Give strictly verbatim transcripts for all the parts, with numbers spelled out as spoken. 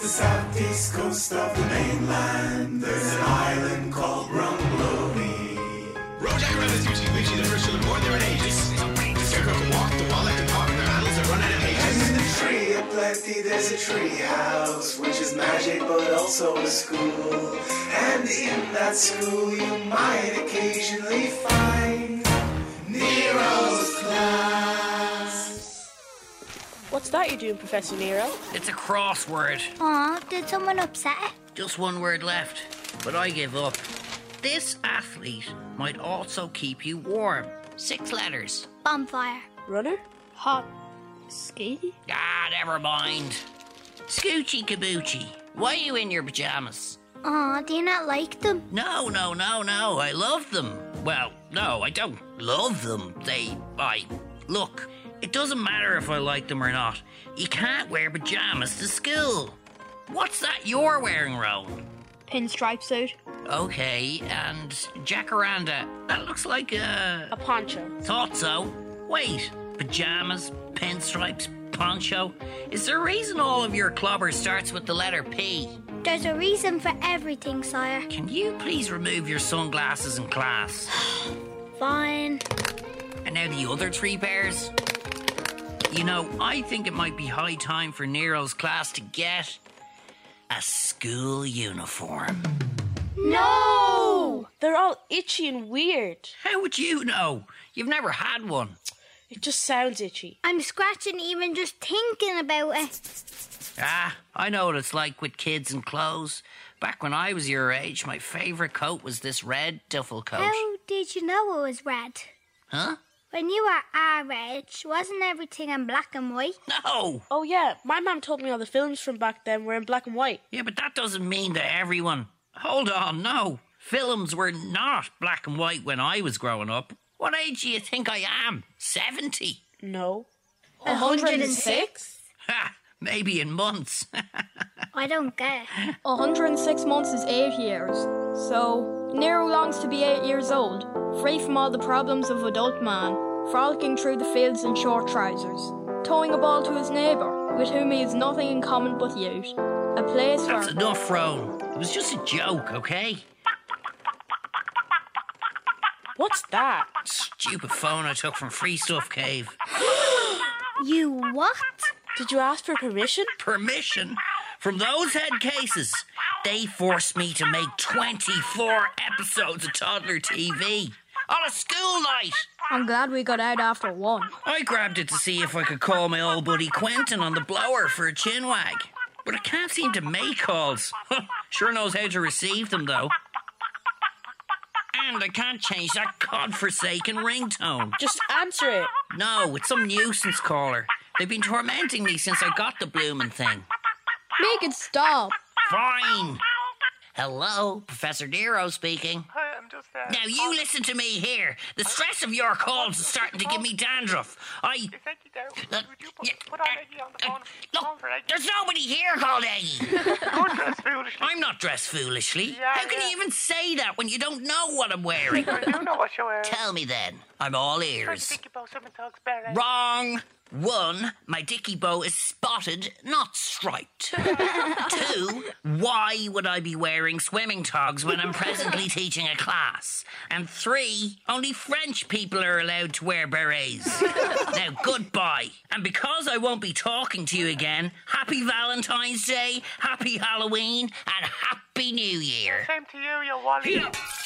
the southeast coast of the mainland, there's an island called Rumbloni. Rojack Rabbit's Gucci Gucci, the first children born there in ages. The scarecrow can walk, the wall can talk, their animals that run out of pages. And in the tree of plenty, there's a tree house, which is magic but also a school. And in that school, you might occasionally find Nero's class. What's that you're doing, Professor Nero? It's a crossword. Aw, did someone upset it? Just one word left, but I give up. This athlete might also keep you warm. Six letters. Bonfire. Runner? Hot. Skaty? Ah, never mind. Scoochie Kabuchi, why are you in your pajamas? Aw, do you not like them? No, no, no, no, I love them. Well, no, I don't love them. They, I, look, it doesn't matter if I like them or not. You can't wear pajamas to school. What's that you're wearing, Rowan? Pinstripe suit. Okay, and Jacaranda, that looks like a... A poncho. Thought so. Wait, pajamas, pinstripes, poncho. Is there a reason all of your clobber starts with the letter P? There's a reason for everything, sire. Can you please remove your sunglasses in class? Fine. And now the other three pairs? You know, I think it might be high time for Nero's class to get a school uniform. No! They're all itchy and weird. How would you know? You've never had one. It just sounds itchy. I'm scratching even just thinking about it. Ah, I know what it's like with kids and clothes. Back when I was your age, my favourite coat was this red duffel coat. How did you know it was red? Huh? When you were our age, wasn't everything in black and white? No! Oh yeah, my mum told me all the films from back then were in black and white. Yeah, but that doesn't mean that everyone... Hold on, no. Films were not black and white when I was growing up. What age do you think I am? seventy? No. one hundred six? Ha! Maybe in months. I don't get it. one hundred six months is eight years. So, Nero longs to be eight years old, free from all the problems of adult man, frolicking through the fields in short trousers, towing a ball to his neighbour, with whom he has nothing in common but youth. A place That's where... enough, Rowan. It was just a joke, okay? What's that? Stupid phone I took from Free Stuff Cave. You what? Did you ask for permission? Permission? From those head cases, they forced me to make twenty-four episodes of toddler T V on a school night. I'm glad we got out after one. I grabbed it to see if I could call my old buddy Quentin on the blower for a chinwag. But it can't seem to make calls. Sure knows how to receive them, though. And I can't change that godforsaken ringtone. Just answer it. No, it's some nuisance caller. They've been tormenting me since I got the bloomin' thing. Make it stop. Fine. Hello, Professor Nero speaking. Hi, I'm just uh, Now you listen to me here. The stress of your calls is starting to give me dandruff. I... Is Eggy there? Uh, Would you put, yeah, put on Eggy on the uh, phone? Look, phone for Eggy? there's nobody here called Eggy. Don't dress foolishly. I'm not dressed foolishly. Yeah, How can yeah. you even say that when you don't know what I'm wearing? I do know what you're wearing. Tell me then. I'm all Try to ears. think about something dog's bear, eh? Wrong. One, my dicky bow is spotted, not striped. Two, why would I be wearing swimming togs when I'm presently teaching a class? And three, only French people are allowed to wear berets. Now, goodbye. And because I won't be talking to you again, happy Valentine's Day, happy Halloween, and happy New Year. Same to you, you wally.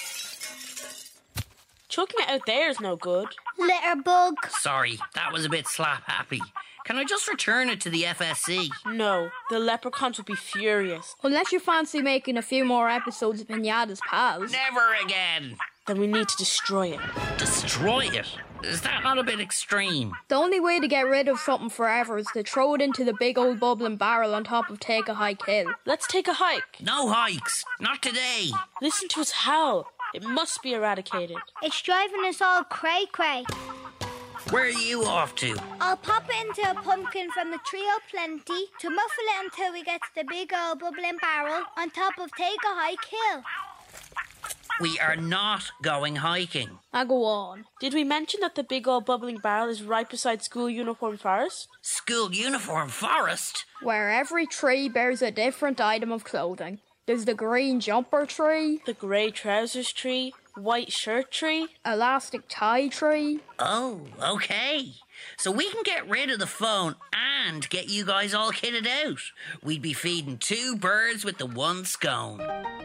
Chucking it out there is no good. Litter bug. Sorry, that was a bit slap-happy. Can I just return it to the F S C? No, the leprechauns would be furious. Unless you fancy making a few more episodes of Pinata's Pals. Never again. Then we need to destroy it. Destroy it? Is that not a bit extreme? The only way to get rid of something forever is to throw it into the big old bubbling barrel on top of Take a Hike Hill. Let's take a hike. No hikes. Not today. Listen to its howl. It must be eradicated. It's driving us all cray-cray. Where are you off to? I'll pop it into a pumpkin from the Tree of Plenty to muffle it until we get to the big old bubbling barrel on top of Take a Hike Hill. We are not going hiking. I go on. Did we mention that the big old bubbling barrel is right beside school uniform forest? School uniform forest? Where every tree bears a different item of clothing. There's the green jumper tree, The grey trousers tree, white shirt tree. elastic tie tree. Oh, okay. So we can get rid of the phone and get you guys all kitted out. We'd be feeding two birds with the one scone.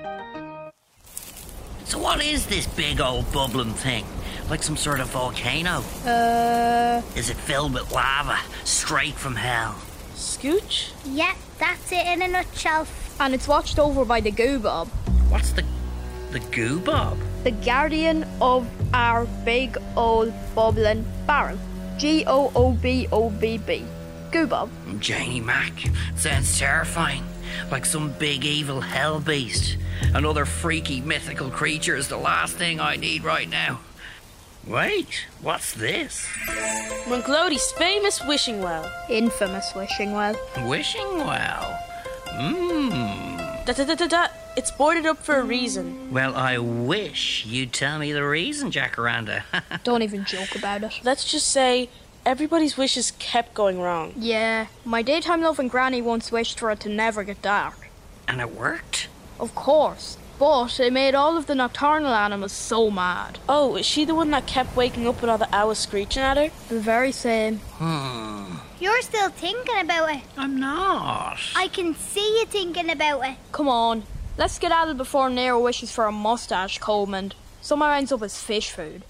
So what is this big old bubbling thing? Like some sort of volcano? Uh, Is it filled with lava, straight from hell? Scooch? Yep, that's it in a nutshell. and it's watched over by the Goobob, What's the... the Goobob? the guardian of our big old bubbling barrel. G O O B O B B. Goobob. Janie Mac. Sounds terrifying. Like some big evil hell beast. Another freaky mythical creature is the last thing I need right now. Wait, what's this? Monglodi's famous wishing well. Infamous wishing well. Wishing well. Mmm. Da da da da da. It's boarded up for a reason. Well, I wish you'd tell me the reason, Jacaranda. Don't even joke about it. Let's just say everybody's wishes kept going wrong. Yeah, my daytime loving granny once wished for it to never get dark. And it worked? Of course. But it made all of the nocturnal animals so mad. Oh, is she the one that kept waking up with all the owls screeching at her? The very same. Hmm. You're still thinking about it. I'm not. I can see you thinking about it. Come on, let's get at it before Nero wishes for a mustache comb and somehow ends up as fish food.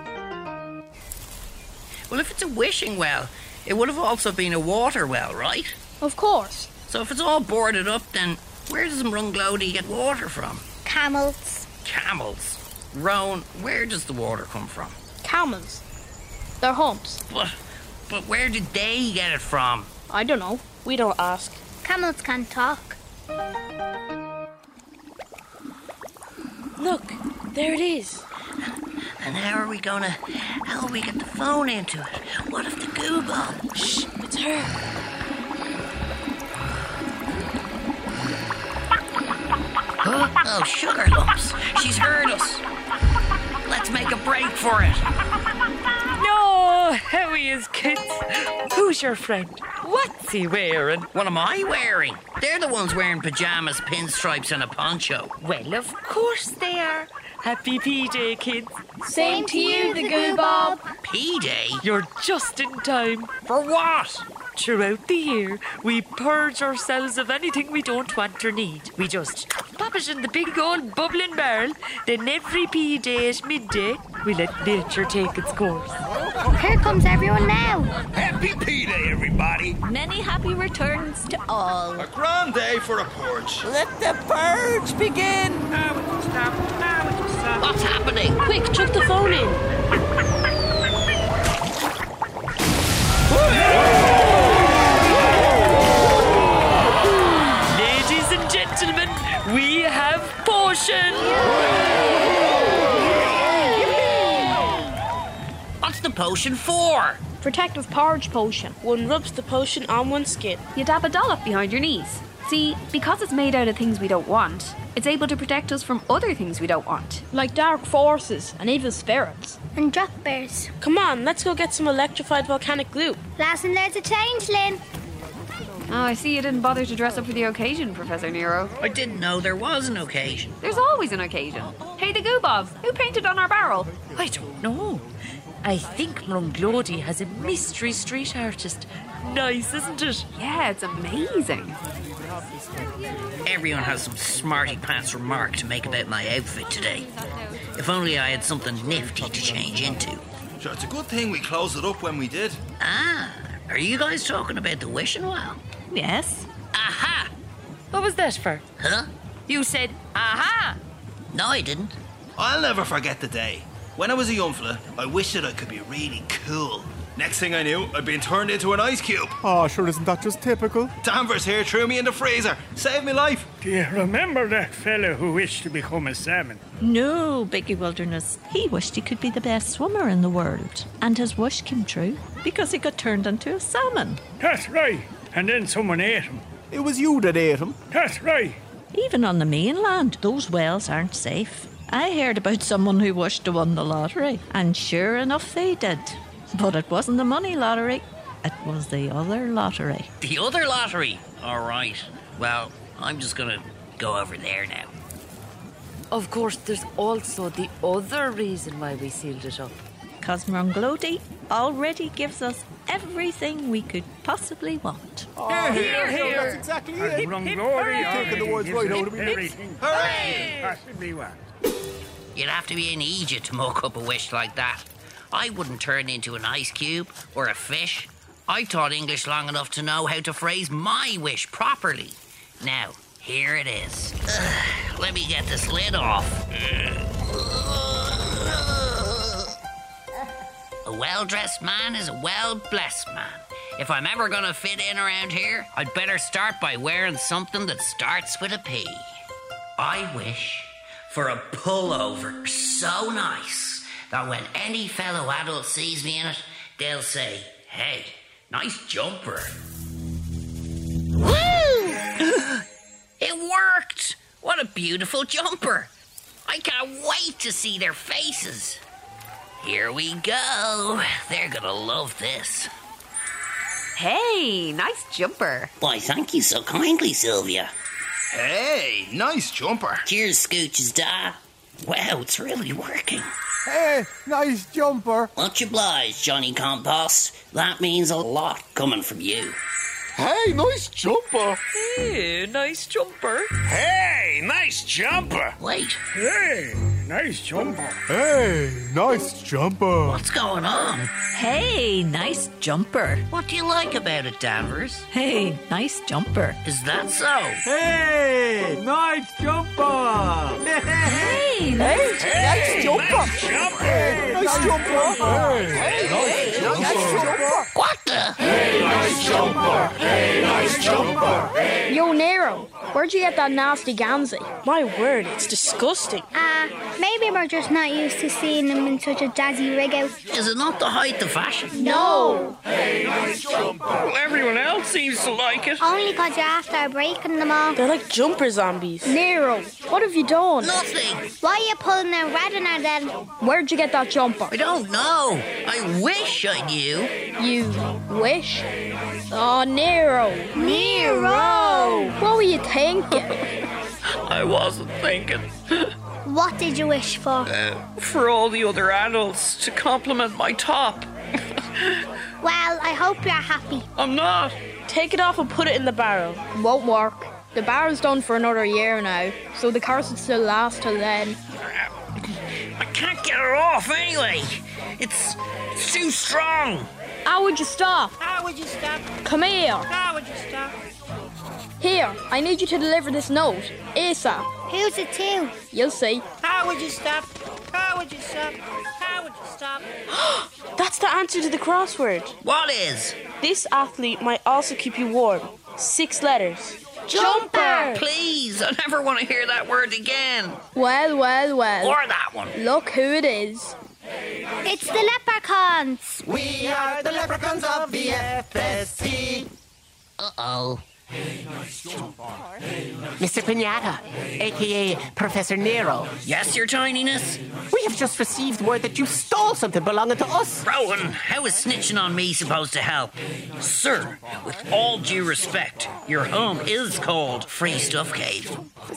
Well, if it's a wishing well, it would have also been a water well, right? Of course. So if it's all boarded up, then where does Mrunglody get water from? Camels. Camels. Roan, where does the water come from? Camels. They're humps. But, but where did they get it from? I don't know. We don't ask. Camels can talk. Look, there it is. And how are we gonna, how will we get the phone into it? What if the Goobob? Shh, it's her. Huh? Oh, sugar lumps. She's heard us. Let's make a break for it. No, how he is, kids. Who's your friend? What's he wearing? What am I wearing? They're the ones wearing pajamas, pinstripes, and a poncho. Well, of course they are. Happy P-Day, kids. Same to you, the Goobob. P-Day? You're just in time. For what? Throughout the year, we purge ourselves of anything we don't want or need. We just pop it in the big old bubbling barrel. Then every P-Day at midday, we let nature take its course. Here comes everyone now. Happy P-Day, everybody! Many happy returns to all. A grand day for a purge. Let the purge begin! What's happening? Quick, chuck the phone in. Ladies and gentlemen, we have potion! What's the potion for? Protective porridge potion. One rubs the potion on one's skin. You dab a dollop behind your knees. See, because it's made out of things we don't want, it's able to protect us from other things we don't want. Like dark forces and evil spirits. And drop bears. Come on, let's go get some electrified volcanic glue. Last and there's a changeling. Oh, I see you didn't bother to dress up for the occasion, Professor Nero. I didn't know there was an occasion. There's always an occasion. Hey, the Goobob, who painted on our barrel? I don't know. I think Mrunglody has a mystery street artist. Nice, isn't it? Yeah, it's amazing. Everyone has some smarty pants remark to make about my outfit today. If only I had something nifty to change into. Sure, it's a good thing we closed it up when we did. Ah, are you guys talking about the wishing well? Yes. Aha! What was that for? Huh? You said, aha! No, I didn't. I'll never forget the day. When I was a young fella, I wished that I could be really cool. Next thing I knew, I'd been turned into an ice cube. Oh, sure, isn't that just typical? Danvers here threw me in the freezer. Saved me life. Do you remember that fella who wished to become a salmon? No, Biggie Wilderness. He wished he could be the best swimmer in the world. And his wish came true because he got turned into a salmon. That's right. And then someone ate him. It was you that ate him. That's right. Even on the mainland, those wells aren't safe. I heard about someone who wished to win the lottery, and sure enough they did. But it wasn't the money lottery, it was the other lottery. The other lottery? All right. Well, I'm just going to go over there now. Of course, there's also the other reason why we sealed it up. Because Mrunglodi already gives us everything we could possibly want. Oh, here, here, here. That's exactly it. Mrunglodi taking the words right out of me. Everything Hooray! possibly want. You'd have to be an idiot to muck up a wish like that. I wouldn't turn into an ice cube or a fish. I taught English long enough to know how to phrase my wish properly. Now, here it is. Ugh, let me get this lid off. A well-dressed man is a well-blessed man. If I'm ever gonna fit in around here, I'd better start by wearing something that starts with a P. I wish for a pullover so nice that when any fellow adult sees me in it, they'll say, "Hey, nice jumper." Woo! It worked! What a beautiful jumper! I can't wait to see their faces. Here we go. They're gonna love this. Hey, nice jumper. Why, thank you so kindly, Sylvia. Hey, nice jumper. Cheers, Scooch's da. Wow, it's really working. Hey, nice jumper. Much obliged, Johnny Compost. That means a lot coming from you. Hey, nice jumper. Hey, nice jumper. Hey, nice jumper. Wait. Hey, nice jumper. Hey, nice jumper. What's going on? Hey, nice jumper. What do you like about it, Danvers? Hey, nice jumper. Is that so? Hey, nice jumper. Hey, nice, hey, nice jumper. Nice jumper. Hey, nice jumper. Hey, nice jumper. What the? Hey, nice jumper. Hey, nice jumper. Hey. Yo, Nero, where'd you get that nasty Gansey? My word, it's disgusting. Ah, uh, maybe we're just not used to seeing them in such a jazzy rig out. Is it not the height of fashion? No. Hey, nice jumper. Well, everyone else seems to like it. Only because you're after breaking them all. They're like jumper zombies. Nero, what have you done? Nothing. Why are you pulling a Reddener then? Where'd you get that jumper? I don't know. I wish I knew. You wish? Oh, Nero. Nero! What were you thinking? I wasn't thinking. What did you wish for? Uh, for all the other adults to compliment my top. Well, I hope you're happy. I'm not. Take it off and put it in the barrel. Won't work. The barrel's done for another year now, so the curse will still last till then. I can't get it off anyway. It's, it's too strong. How would you stop? How would you stop? Come here. How would you stop? Here, I need you to deliver this note. ASAP. Who's it to? You'll see. How would you stop? How would you stop? How would you stop? That's the answer to the crossword. What is? This athlete might also keep you warm. Six letters. Jumper! Please, I never want to hear that word again. Well, well, well. Or that one. Look who it is. It's the leprechauns. We are the leprechauns of the F S C. Uh-oh. Mister Pinata, a k a. Professor Nero. Yes, Your Tininess? We have just received word that you stole something belonging to us. Rowan, how is snitching on me supposed to help? Sir, with all due respect, your home is called Free Stuff Cave.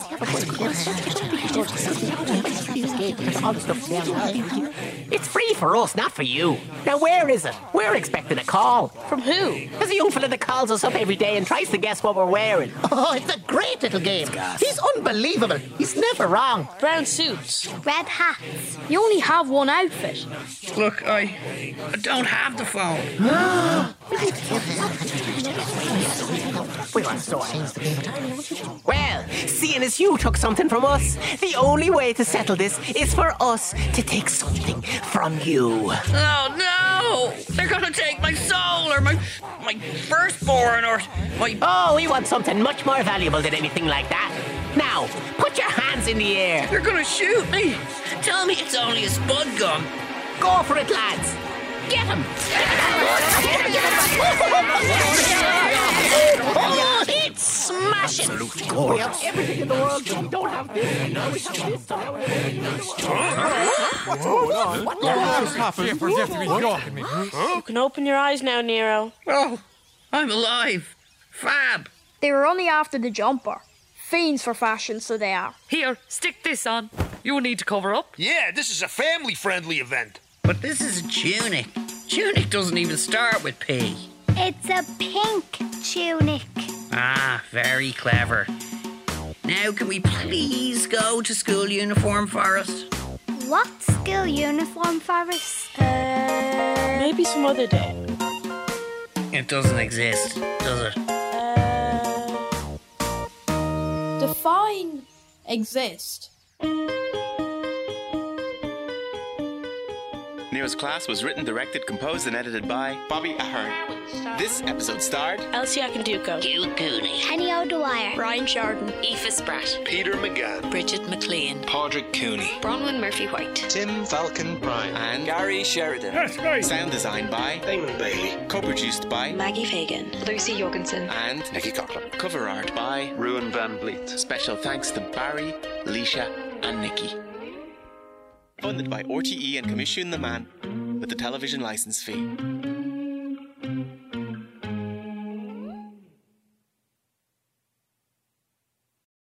It's free for us, not for you. Now, where is it? We're expecting a call. From who? There's a young fella that calls us up every day and tries to guess what we're wearing. Oh, it's a great little game. He's unbelievable. He's never wrong. Brown suits. Red hats. You only have one outfit. Look, I, I don't have the phone. We were so Well, seeing as you took something from us, the only way to settle this is for us to take something from you. Oh, no! They're gonna take my soul, or my my firstborn, or my... Oh, we want something much more valuable than anything like that. Now, put your hands in the air. They're gonna shoot me. Tell me it's only a spud gun. Go for it, lads. Get him! Oh, it's smashing! absolutely Oh, we have gorgeous. everything in the world, but we don't have this. Now we have this. and now we have What's going on? What What's happened? You can open your eyes now, Nero. Oh, I'm alive. Fab. They were only after the jumper. Fiends for fashion, so they are. Here, stick this on. You need to cover up. Yeah, this is a family-friendly event. But this is a tunic. Tunic doesn't even start with P. It's a pink tunic. Ah, very clever. Now, can we please go to school uniform, Forrest? What school uniform, Forrest? Uh, maybe some other day. It doesn't exist, does it? Define exist. Nero's Class was written, directed, composed, and edited by Bobby Ahern. This episode starred Elsie Akinduko, Hugh Cooney, Kenny O'Dwyer, Ryan Sheridan, Aoife Spratt, Peter McGann, Bridget McLean, Padraig Cooney, Bronwyn Murphy-White, Tim Falcon Prime, and Gary Sheridan. That's right. sound design by Damon Bailey, co-produced by Maggie Fagan, Lucy Jorgensen, and Nicky Coughlin, cover art by Ruan Van Vliet. Special thanks to Barry, Leisha, and Nikki. Funded by R T E and Commission the Man with the television license fee.